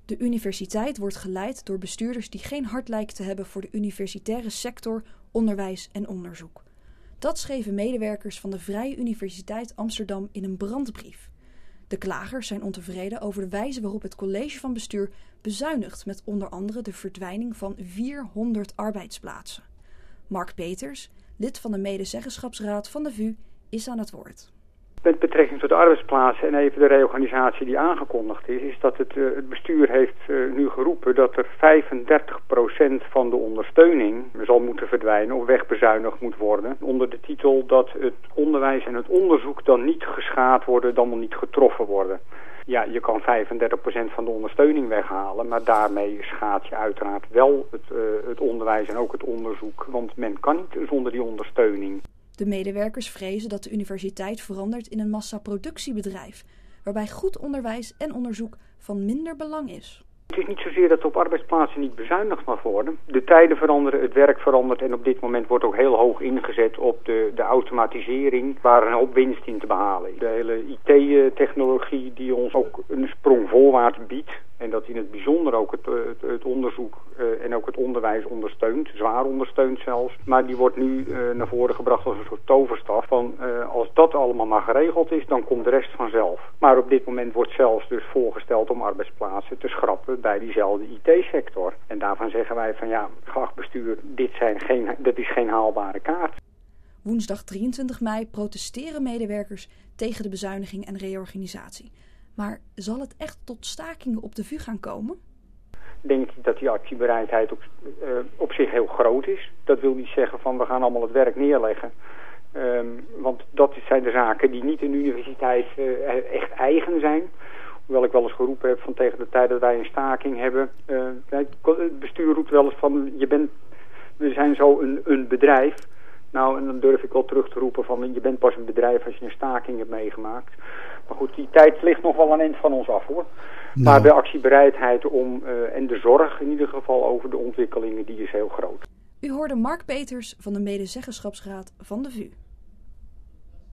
De universiteit wordt geleid door bestuurders die geen hart lijken te hebben voor de universitaire sector, onderwijs en onderzoek. Dat schreven medewerkers van de Vrije Universiteit Amsterdam in een brandbrief. De klagers zijn ontevreden over de wijze waarop het college van bestuur bezuinigt met onder andere de verdwijning van 400 arbeidsplaatsen. Mark Peters, lid van de medezeggenschapsraad van de VU, is aan het woord. Met betrekking tot de arbeidsplaatsen en even de reorganisatie die aangekondigd is dat het bestuur heeft nu geroepen dat er 35% van de ondersteuning zal moeten verdwijnen of wegbezuinigd moet worden. Onder de titel dat het onderwijs en het onderzoek dan niet geschaad worden, dan wel niet getroffen worden. Ja, je kan 35% van de ondersteuning weghalen, maar daarmee schaadt je uiteraard wel het onderwijs en ook het onderzoek. Want men kan niet zonder die ondersteuning. De medewerkers vrezen dat de universiteit verandert in een massaproductiebedrijf, waarbij goed onderwijs en onderzoek van minder belang is. Het is niet zozeer dat er op arbeidsplaatsen niet bezuinigd mag worden. De tijden veranderen, het werk verandert en op dit moment wordt ook heel hoog ingezet op de automatisering waar een hoop winst in te behalen is. De hele IT-technologie die ons ook een sprong voorwaarts biedt en dat in het bijzonder ook het onderzoek en ook het onderwijs ondersteunt, zwaar ondersteunt zelfs. Maar die wordt nu naar voren gebracht als een soort toverstaf van als dat allemaal maar geregeld is, dan komt de rest vanzelf. Maar op dit moment wordt zelfs dus voorgesteld om arbeidsplaatsen te schrappen bij diezelfde IT-sector. En daarvan zeggen wij van ja, geacht bestuur, dat is geen haalbare kaart. Woensdag 23 mei protesteren medewerkers tegen de bezuiniging en reorganisatie. Maar zal het echt tot stakingen op de VU gaan komen? Denk ik dat die actiebereidheid op zich heel groot is. Dat wil niet zeggen van we gaan allemaal het werk neerleggen. Want dat zijn de zaken die niet in de universiteit echt eigen zijn. Hoewel ik wel eens geroepen heb van tegen de tijd dat wij een staking hebben. Het bestuur roept wel eens van we zijn zo een bedrijf. Nou, en dan durf ik wel terug te roepen van je bent pas een bedrijf als je een staking hebt meegemaakt. Maar goed, die tijd ligt nog wel een eind van ons af hoor. Nou. Maar de actiebereidheid en de zorg in ieder geval over de ontwikkelingen, die is heel groot. U hoorde Mark Peters van de medezeggenschapsraad van de VU.